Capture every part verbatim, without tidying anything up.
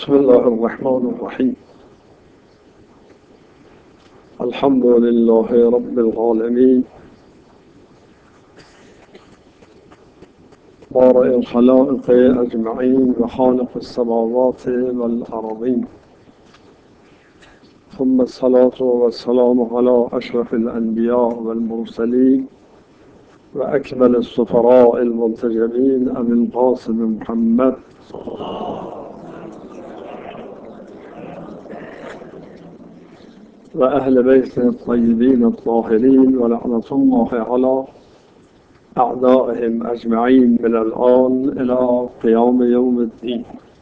بسم الله الرحمن الرحيم. الحمد لله رب العالمين بارئ الخلائق أجمعين وخالق السماوات والأرضين، ثم الصلاة والسلام على أشرف الأنبياء والمرسلين وأكمل السفراء المنتجبين أبي القاسم محمد وأهل بيته الطيبين الطاهرين، ولعنة الله على أعدائهم أجمعين من الآن إلى قيام يوم الدين.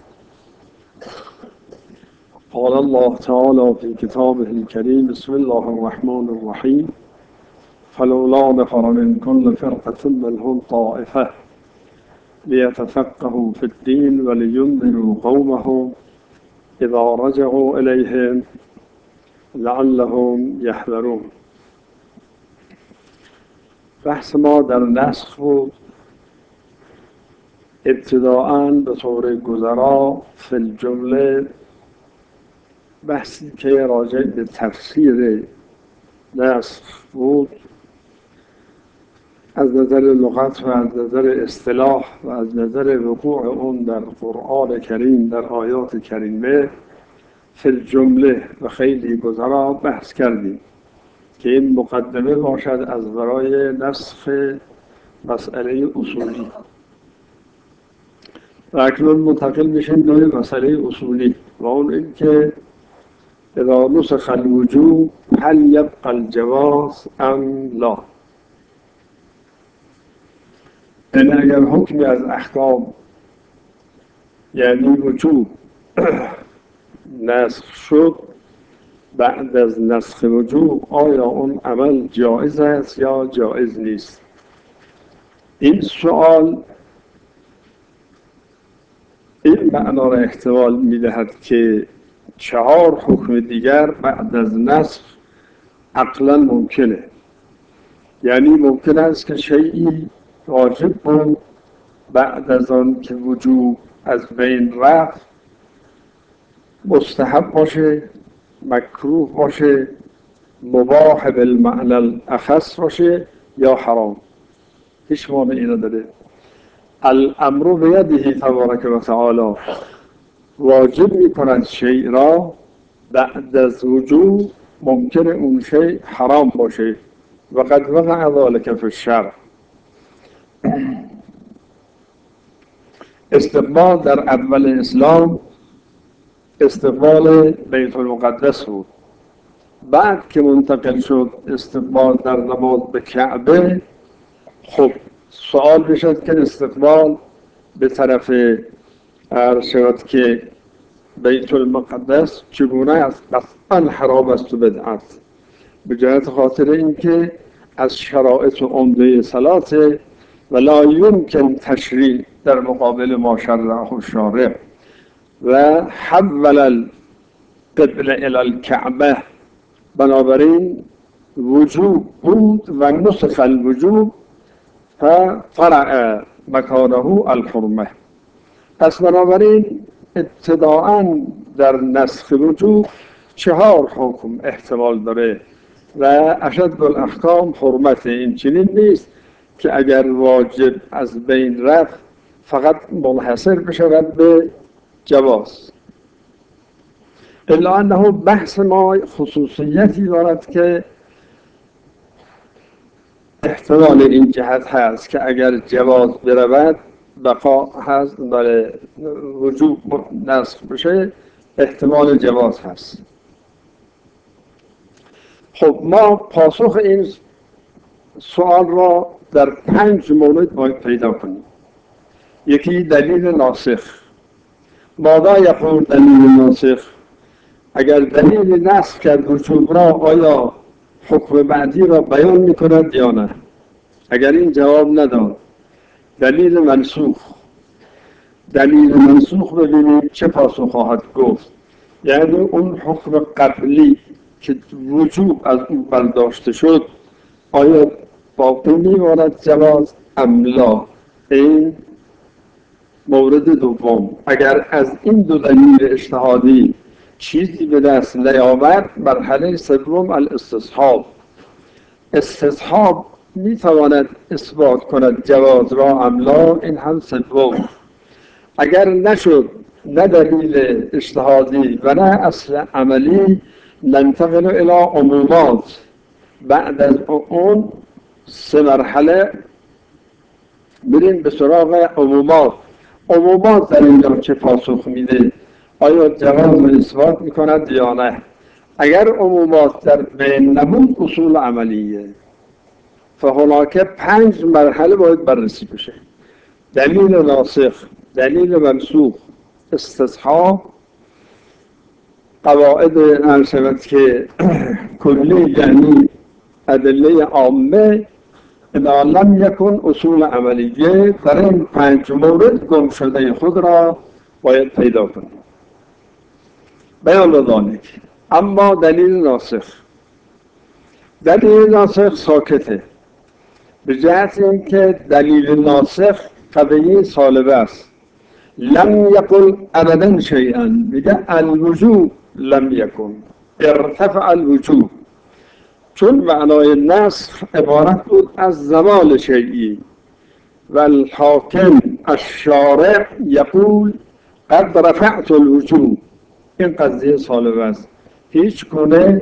قال الله تعالى في كتابه الكريم: بسم الله الرحمن الرحيم. فلولا نفر من كل فرقة منهم طائفة ليتفقهوا في الدين ولينذروا قومهم إذا رجعوا إليهم لعلهم يحذرون. بحث ما در نسخ بود. ابتداءً به طور گذرا فی الجمله بحثی که راجع به تفسیر نسخ بود، از نظر لغت و از نظر اصطلاح و از نظر وقوع اون در قرآن کریم در آیات کریمه فی الجمله و خیلی گذرا بحث کردیم که این مقدمه باشد از برای نسخ مسئله اصولی. و اکنون منتقل میشیم به مسئله اصولی و اون این که اذا نسخ الوجوب هل یبقى الجواز ام لا. یعنی اگر حکمی از احکام یعنی وجوب نسخ شد، بعد از نسخ وجوب آیا اون عمل جایز است یا جایز نیست؟ این سوال این معنا را احتمال می‌دهد که چهار حکم دیگر بعد از نسخ عقلاً ممکنه. یعنی ممکن است که شیئی واجب بود بعد از آن که وجوب از بین رفت مستحب باشه، مکروه باشه، مباح بالمعنی الاخص باشه یا حرام. هیچ مانعی نداره. الامر بیده تبارک و تعالی واجب میکند شیء را، بعد از وجوب ممکن اون شیء حرام باشه و قد وقع ذلك فی الشرع. استقبال در اول اسلام استقبال بیت المقدس بود. بعد که منتقل شد استقبال در نماز به کعبه، خب سوال بشد که استقبال به طرف عرض شد که بیت المقدس چگونه است؟ قطعاً حرام است و بدعت، به جهت خاطر اینکه از شرائط عمده صلاة و لا یمکن تشریع در مقابل ما شرعه الشارع. و حول القبله الی الکعبه، بنابراین وجوب بود و نسخ الوجوب ففرع مکانه الحرمه. پس بنابراین ابتداءً در نسخ وجوب چهار حکم احتمال داره و اشد الاحکام حرمت. این چنین نیست که اگر واجب از بین رفت فقط منحصر بشود به جواز. الا انه بحث ما خصوصیتی دارد که احتمال این جهت هست که اگر جواز برود بقا هست، برای وجوب نسخ بشه احتمال جواز هست. خب ما پاسخ این سوال را در پنج مورد باید پیدا کنیم. یکی دلیل ناسخ. ماذا یقول دلیل ناسخ؟ اگر دلیل نسخ کرد وجوب را، آیا حکم بعدی را بیان می‌کند یا نه؟ اگر این جواب نداد، دلیل منسوخ. دلیل منسوخ ببینید چه پاسخ خواهد گفت. یعنی اون حکم قبلی که وجوب از اون برداشته شد آیا باقی می‌ماند جواز ام لا؟ این مورد دوم، اگر از این دو دلیل اجتهادی چیزی به دست نیاورد، مرحله سوم الاستصحاب. استصحاب می تواند اثبات کند جواز را ام لا، این هم سوم. اگر نشد، نه دلیل اجتهادی و نه اصل عملی، ننتقل الى عمومات. بعد از اون سه مرحله بریم به سراغ عمومات. عمومات در اینجا چه پاسخ میده؟ آیا جواز رو اثبات میکند یا نه؟ اگر عمومات در بین نبود، اصول عملیه. فهناک پنج مرحله باید بررسی بشه: دلیل ناسخ، دلیل منسوخ، استصحاب، قواعد عرض شود که کلی یعنی ادله عامه، اذا لم یکن اصول عملیه. در این پنج مورد گم شده خود را باید پیدا کنیم. بیان ذالک. اما دلیل ناسخ، دلیل ناسخ ساکته، به جهت اینکه دلیل ناسخ قضیه سالبه است. لم یقل ابدا شیئا، میگه الوجوب لم یکن، ارتفع الوجوب. چون معنای نسخ عبارت بود از زوال شیئی و الحاکم الشارع یقول قد رفعت الوجوب. این قضیه سالبه است. هیچ گونه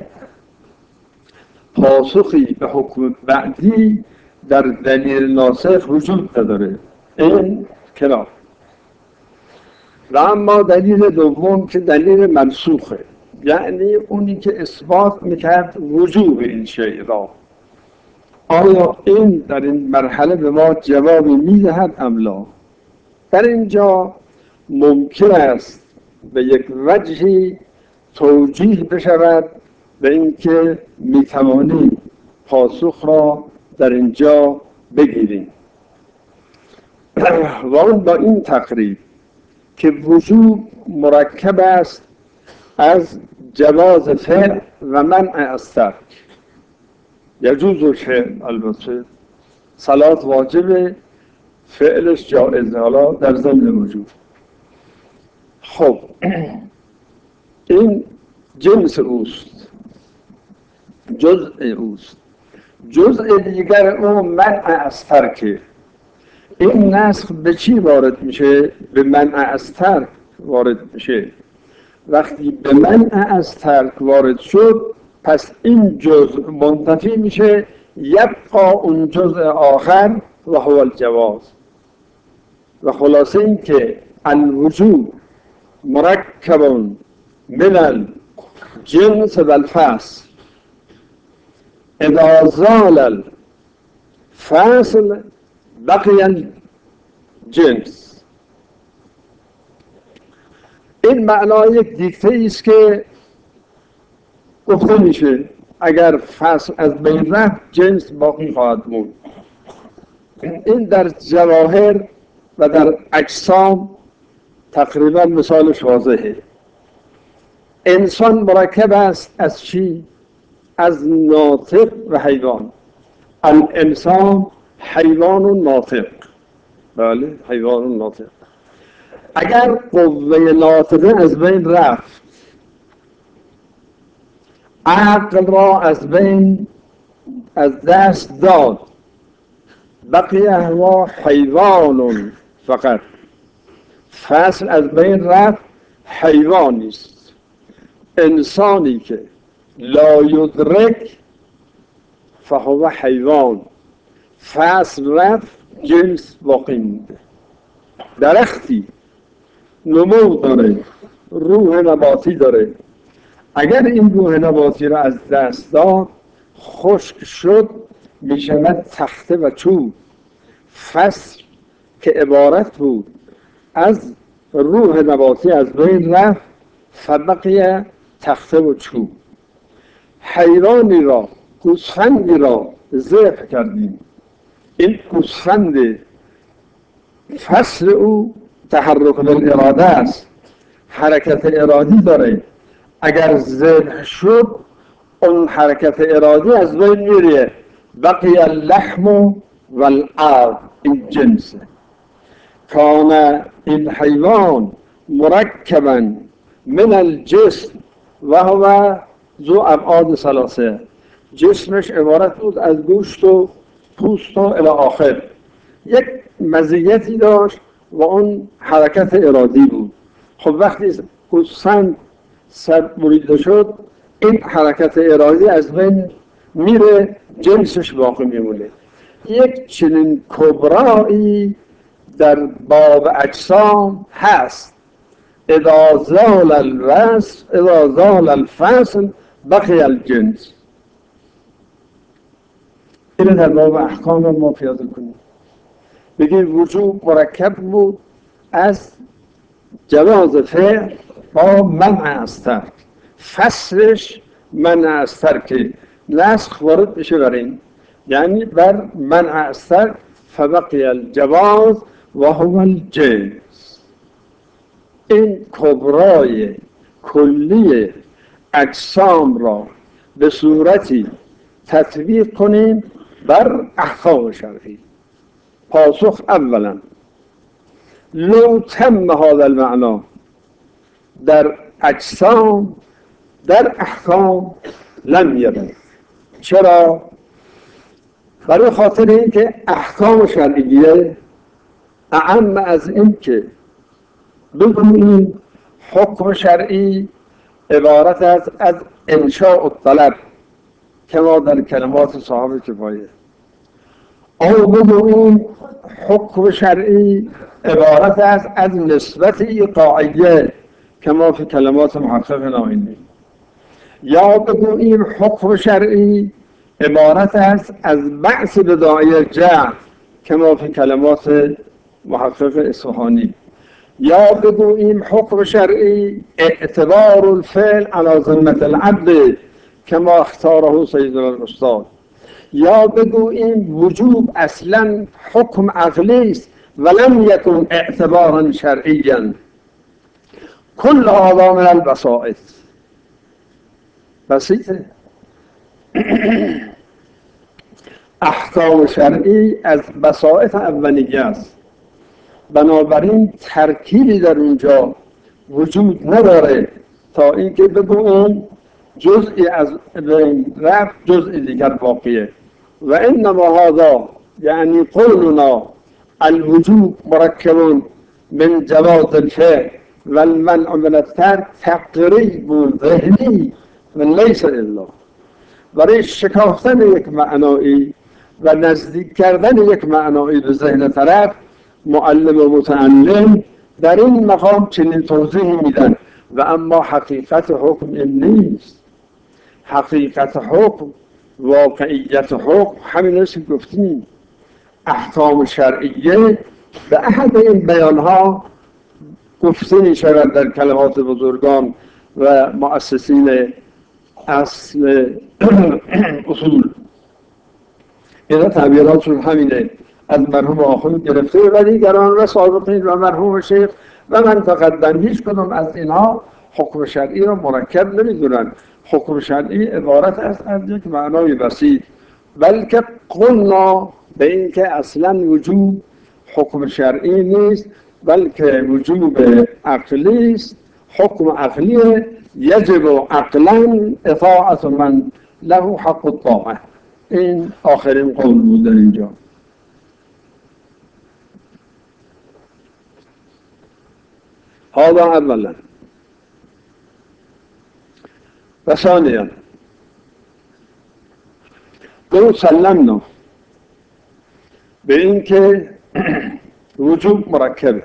پاسخی به حکم بعدی در دلیل ناسخ وجود نداره. این کنار. و اما دلیل دوم که دلیل منسوخه، یعنی اونی که اثبات میکرد وجوب این شیء را، آیا این در این مرحله به ما جوابی میدهد ام لا؟ در اینجا ممکن است به یک وجهی توجیه بشود به اینکه میتوانیم پاسخ را در اینجا بگیریم و اون با این تقریب که وجوب مرکب است از جواز فعل و منع از ترک. یجوز فعل، البته صلات واجبه، فعلش جائزه، حالا در ضمن وجوب. خب این جنس اوست، جزء اوست. جزء دیگر او منع از ترکه. این نسخ به چی وارد میشه؟ به منع از ترک وارد میشه. وقتی به منع از ترک وارد شد، پس این جزء منتفی میشه، یبقى اون جزء آخر و هو الجواز. و خلاصه این که الوجوب مرکب من الجنس و الفصل. اذا زال الفصل بقی الجنس. این معنای یک دیکته است که گفته میشه اگر فصل از بین رفت، جنس باقی خواهد موند. این در جواهر و در اجسام تقریبا مثالش واضحه. انسان مرکب است از چی؟ از ناطق و حیوان. الانسان حیوان ناطق. بله، حیوان ناطق. اگر قوه ناطقه از بین رفت، عقل را از بین از دست داد، بقی هو حیوان فقط. فصل از بین رفت، حیوانی است. انسانی که لا یدرک فهو حیوان. فصل رفت، جنس باقی مونده. درختی نمو داره، روح نباتی داره. اگر این روح نباتی را از دست داد، خشک شد، می شود تخته و چوب. فصل که عبارت بود از روح نباتی از بین رفت، فبقی تخته و چوب. حیوانی را، گوسفندی را ذبح کردیم. این گوسفند فصل او تحرک بالاراده است، حرکت ارادی داره. اگر ذبح شد، اون حرکت ارادی از بین میره، بقی اللحم و العظم. این جنسه. کان این حیوان مرکبا من الجسم و هو ذو ابعاد ثلاثه، جسمش عبارت بود از گوشت و پوست و الی آخر. یک مزیتی داشت و اون حرکت ارادی بود. خب وقتی گوسفند سر بریده شد این حرکت ارادی از بین میره، جنسش باقی میمونه. یک چنین کبرایی در باب اجسام هست. اذا زال الوصف اذا زال الفصل بقی الجنس. اینو در باب احکام ما پیاده کنیم. بگیم وجوب مرکب بود از جواز فعل با منع از ترک. فصلش منع از ترک نسخ وارد بشه بر این، یعنی بر منع از ترک فبقی الجواز و هو الجنس. این کبرای کلی اجسام را به صورتی تطبیق کنیم بر احکام شرعی. پاسخ اولا لو تم هذا المعنى در اجسام در احکام لم یبن. چرا؟ برای خاطر اینکه احکام شرعیه اعم از این که بگوییم حکم شرعی عبارت از از انشاء الطلب که ما در کلمات صاحب کفایه، او بگوییم حکم شرعی عبارت از از نسبت ایقاعیه که ما فی کلمات محقق ناینی، یا بگوییم حکم شرعی عبارت از از بعث بداعی جعل که ما فی کلمات محقق اصفهانی، یا بگوییم حکم شرعی اعتبار الفعل علی ذمة العبد که ما اختاره سیدنا الاستاد، یا بگوییم وجوب اصلا حکم عقلی است ولم یکن اعتبارا شرعیا. کل هذا من البسائط. بسیطه. احکام شرعی از بسائط اولیه است، بنابراین ترکیبی در اونجا وجود نداره تا اینکه بگوییم جزئی از بین رفت جزئی دیگر باقیه. و انما هذا یعنی قولنا الوجوب مرکب من جواز الفعل والمنع من الترک تقریب ذهنی و لیس الا. برای شکافتن یک معنایی و نزدیک کردن یک معنایی به ذهن طرف معلم و متعلم در این مقام چنین توضیحی میدن. و اما حقیقت حکم این نیست. حقیقت حکم، واقعیت حکم همین است که گفتیم. احکام شرعیه به احد این بیانها گفته می شود در کلمات بزرگان و مؤسسین اصل اصول. اینا تعبیراتشون همینه، از مرحوم آخوند گرفته و دیگران و سابقین و مرحوم شیخ و من تقدم. هیچ کدام از اینها حکم شرعی را مرکب نمیدونن. حکم شرعی عبارت است از یک معنای بسیط، بلکه قلنا به این که اصلا وجوب حکم شرعی نیست بلکه وجوب عقلی است. حکم عقلی یجب عقلا اطاعت من له حق الطاعه. این آخرین قول بود در اینجا. هذا اولا. و ثانیا لو سلمنا به این که وجوب مرکبه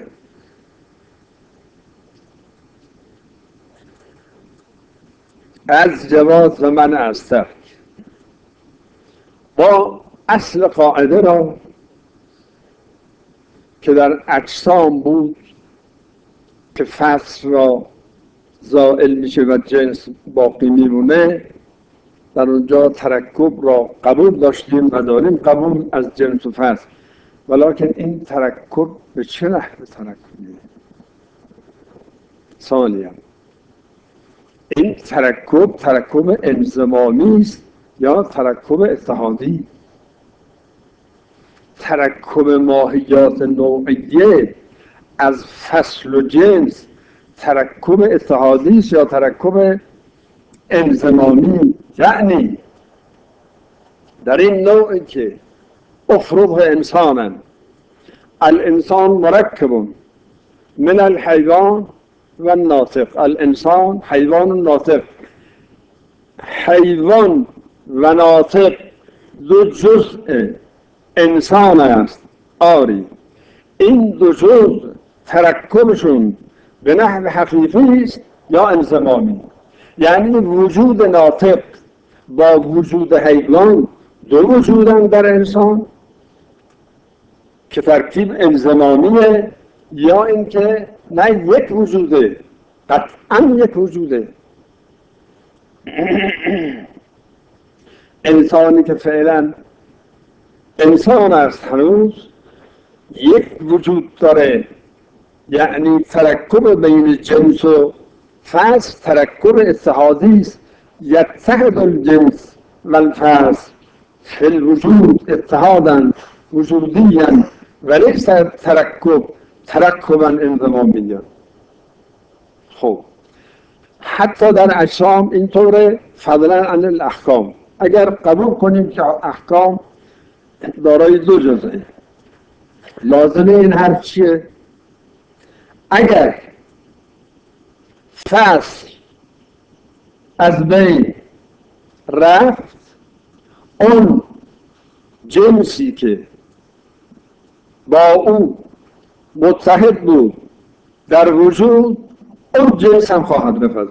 از جواز و منع از ترک با اصل قاعده را که در اجسام بود که فصل را زائل میشه و جنس باقی میمونه، در اونجا ترکب را قبول داشتیم و داریم قبول از جنس و فصل. ولیکن این ترکب به چه نحو ترکبیه؟ ثانیا این ترکب ترکب انضمامی است یا ترکب اتحادی؟ ترکب ماهیات نوعیه از فصل و جنس ترکب اتحادی است یا ترکب انضمامی. یعنی در این نوعی که افرض انسانا، الانسان مرکب من الحیوان و الناطق. الانسان حیوان ناطق، حیوان و ناطق دو جزء انسان است. آری این دو جزء ترکبشون به نحو حقیقی است یا انضمامی. یعنی وجود ناطق با وجود حیوان دو وجودن در انسان که ترکیب انضمامیه، یا اینکه نه یک وجوده، قطعا یک وجوده. انسانی که فعلا انسان است هنوز یک وجود داره، یعنی ترکب بین جنس و فصل ترکب اتحادی است. یتحد الجنس و الفصل فی الوجود اتحادا وجودیا ولیس ترکب ترکبا انضمامیا. خب حتی در اجسام اینطوره، فضلا عن الاحکام. اگر قبول کنیم که احکام دارای دو جزئه، لازمه این حرف چیه؟ اگر فصل از بین رفت، اون جنسی که با او متحد بود در وجود، اون جنس هم خواهد رفت.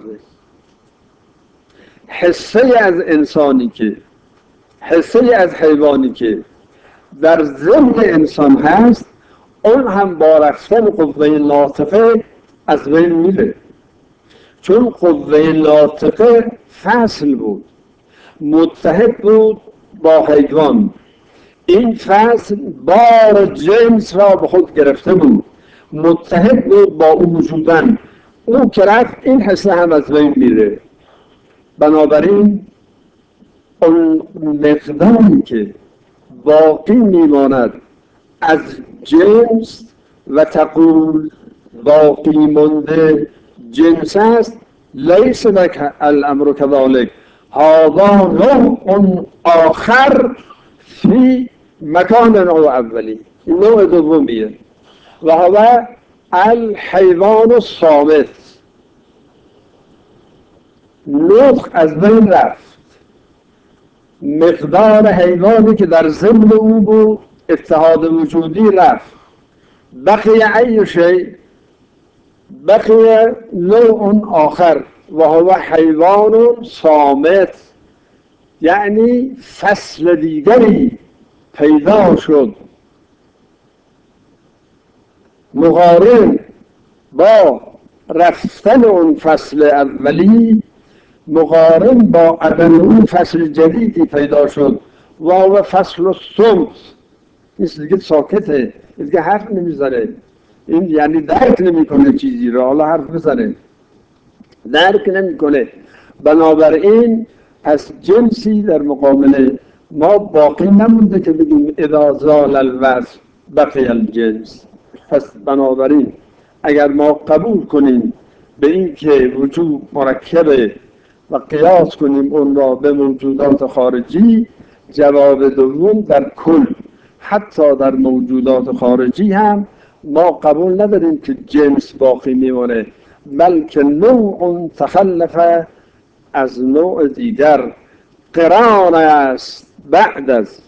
حصه از انسانی که حصه از حیوانی که در ضمن انسان هست، اون هم با رفتن قوه ناطقه از بین میره. چون قوه ناطقه فصل بود، متحد بود با حیوان. این فصل بار جنس را به خود گرفته بود، متحد بود با او وجودن. او که رفت، این حصه هم از بین میره. بنابراین اون مقداری که باقی میماند از جنس و تقول باقی مانده جنس است، لیس لک الامر كذلك، هذا نوع آخر فی مکان نوع اولی. این نوع دومیه و هو الحیوان الصامت. نطق از بین رفت، مقدار حیوانی که در ضمن او بود اتحاد وجودی رفت. بقی ای شیء، بقی نوع آخر و هو حیوان صامت. یعنی فصل دیگری پیدا شد مقارن با رفتن اون فصل اولی، مقارن با عدم اون فصل جدیدی پیدا شد و هو فصل الصمت. این دیگه ساکته، دیگه حرف نمیزنه. این یعنی درک نمیکنه چیزی رو، حالا حرف بزنه، درک نمیکنه. بنابراین پس جنسی در مقابل ما باقی نمونده که بگیم اذا زال الوصف بقی الجنس. پس بنابراین اگر ما قبول کنیم به این که وجود مرکبه و قیاس کنیم اون را به موجودات خارجی، جواب دوم در کل حتی در موجودات خارجی هم ما قبول نداریم که جنس باقی میمونه، بلکه نوع تخلف از نوع دیگر قران است. بعد از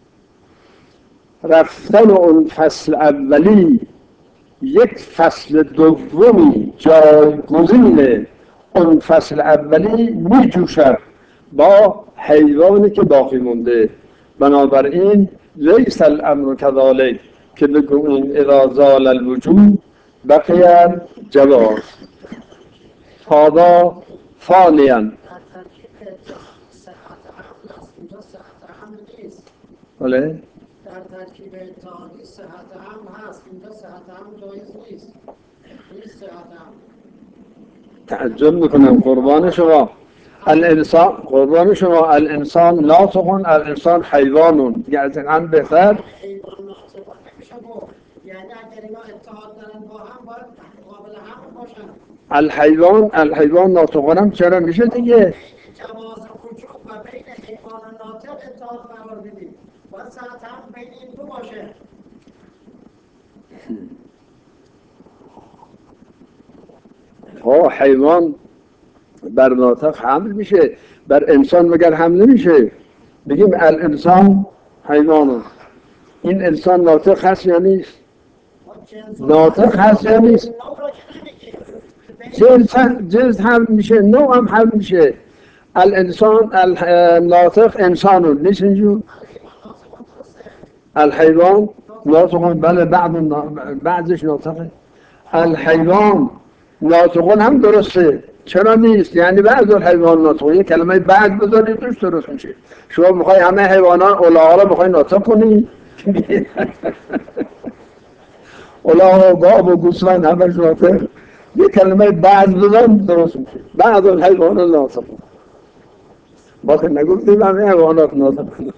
رفتن اون فصل اولی یک فصل دومی جایگزین اون فصل اولی می جوشد با حیوانی که باقی مونده. بنابراین لیس الامر كذلك که بگوییم اذا زال الوجود بقی الجواز. هذا ثانیا. بله در ترکیب اتحادی صحت هم هست، اینجا صحت هم جایز نیست. نیست صحت هم. تعجب میکنم قربان شما. الانسان قربان شما الانسان ناطق، الانسان حیوان. یعنی هم بهتر حیوان ناطق نمیشه گفت، یعنی یعنی اگر اینا اتحاد دارن با هم باید مقابل هم باشن. الحیوان الحیوان ناطقان هم چرا میشه دیگه؟ جواز وجود و بین حیوان و ناطق اتحاد قرار بدیم. باید ساعت هم بین این دو باشه. ها حیوان بر ناطق حمل میشه، بر انسان مگر حمل نمیشه؟ بگیم الانسان حیوان، این انسان ناطق هست یا نیست؟ ناطق هست یا نیست؟ جنس جنس حمل میشه، نوع هم حمل میشه. الانسان الناطق انسانون نیست اینجور؟ الحیوان ناطقون، بله بعض بعضش ناطقه. الحیوان ناطقون هم درسته، چرا نیست؟ یعنی بعض الحیوان ناطقون، یه کلمه بعد بذارید توش درست میشه. شما میخوای همه حیوانات الاغا رو میخوای ناطق کنی؟ الاغا و گاو و گوسفند همش ناطق، یه کلمه بعد بذارید درست میشه. بعض الحیوان ناطقون، ما که نگفتیم همه حیوانات ناطقون.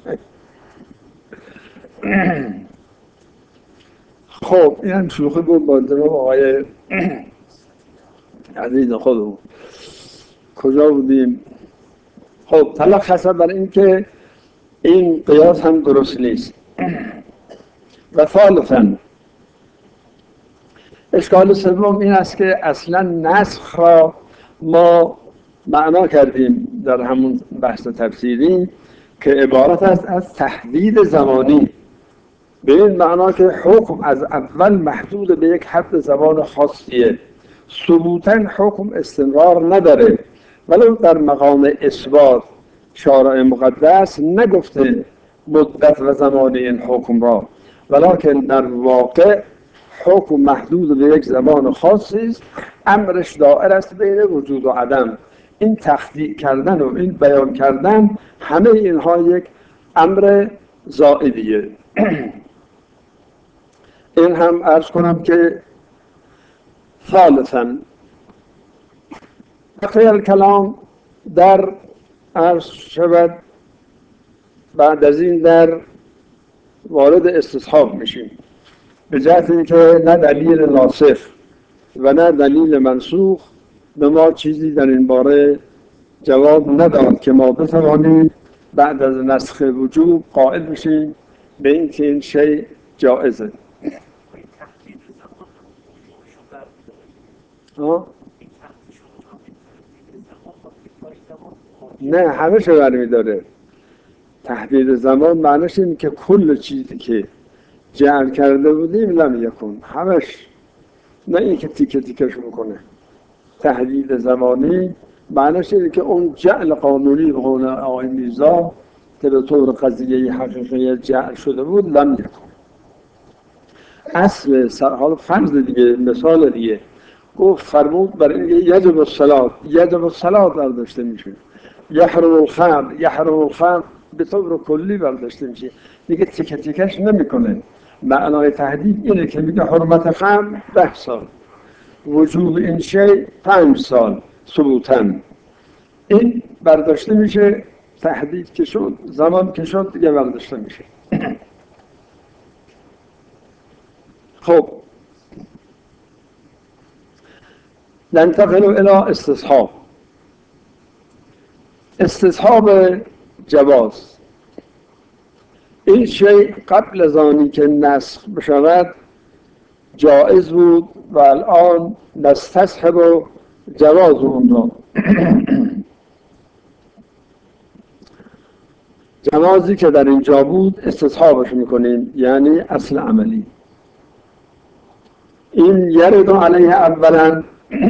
خب این هم شوخی بود با جناب آقای عزیز خودمون. کجا بودیم؟ خب طلاق حسب بر این که این قیاس هم درست نیست. و ثالثاً اشکال سوم این است که اصلا نسخ را ما معنا کردیم در همون بحث تفسیری که عبارت است از تحدید زمانی، به این معنا که حکم از اول محدود به یک حد زمان خاصیه، ثبوتاً حکم استمرار نداره، ولو در مقام اثبات شارع مقدس نگفته مدت و زمان این حکم را، ولکن در واقع حکم محدود به یک زمان خاصی است، امرش دائر است بین وجود و عدم. این تخطیع کردن و این بیان کردن همه اینها یک امر زائدیه. این هم عرض کنم که ثالثاً بقیه الکلام در عرض شود بعد از این در وارد استصحاب میشیم، به جهت اینکه نه دلیل ناسخ و نه دلیل منسوخ به ما چیزی در این باره جواب نداد که ما بتوانیم بعد از نسخ وجوب قائل بشیم به این که این شیء جائزه. آه؟ نه همه شو برمی داره. تحدید زمان معنیش این که کل چیزی که جعل کرده بودیم لم یکن، همش، نه این که تیکه تیکش میکنه. تحدید زمانی معنیش این که اون جعل قانونی به قول آقای میرزا که به طور قضیه حقیقی جعل شده بود لم یکن. اصل حالا فرض دیگه، مثال دیگه گفت فرمود برای اینکه یجب الصلاة یجب الصلاة برداشته میشه، یحرم الخمر یحرم الخمر به طور کلی برداشته میشه، دیگه تیکه تیکش نمیکنه. معنای تحدید اینه که میگه حرمت خمر ده سال، وجوب این شی پنج سال ثبوتاً، این برداشته میشه. تحدید که شد، زمان که شد دیگه برداشته میشه. خب ننتقل الى استصحاب. استصحاب جواز، این شیء قبل از آنی که نسخ بشود جائز بود و الان نستصحب جواز اون را. جوازی که در اینجا بود استصحابش میکنیم، یعنی اصل عملی. این یرد علیه اولا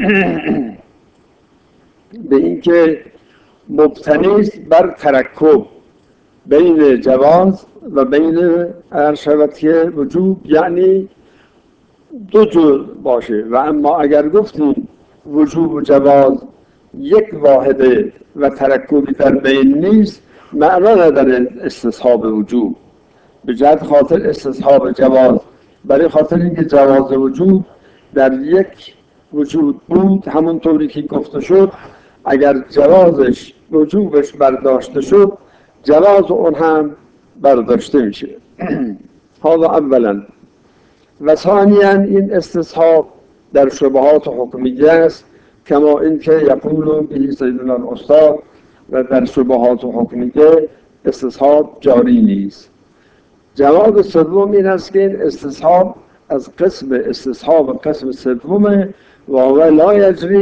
به اینکه مبتنی است بر ترکب بین جواز و بین ارشبتی وجوب، یعنی دو جور باشه. و اما اگر گفتیم وجوب و جواز یک واحده و ترکبی در بین نیست، معنا نداره استصحاب وجوب. به جهت خاطر استصحاب جواز، برای خاطر اینکه جواز وجوب در یک وجود بود، همون طوری که گفته شد اگر جوازش وجوبش برداشته شد جواز اون هم برداشته میشه. هذا اولا. و ثانیا این استصحاب در شبهات حکمیه است کما اینکه یقول به سیدنا الاستاد و در شبهات حکمیه استصحاب جاری نیست. جواب سوم این است که این استصحاب از قسم استصحاب قسم سومه و لا یجری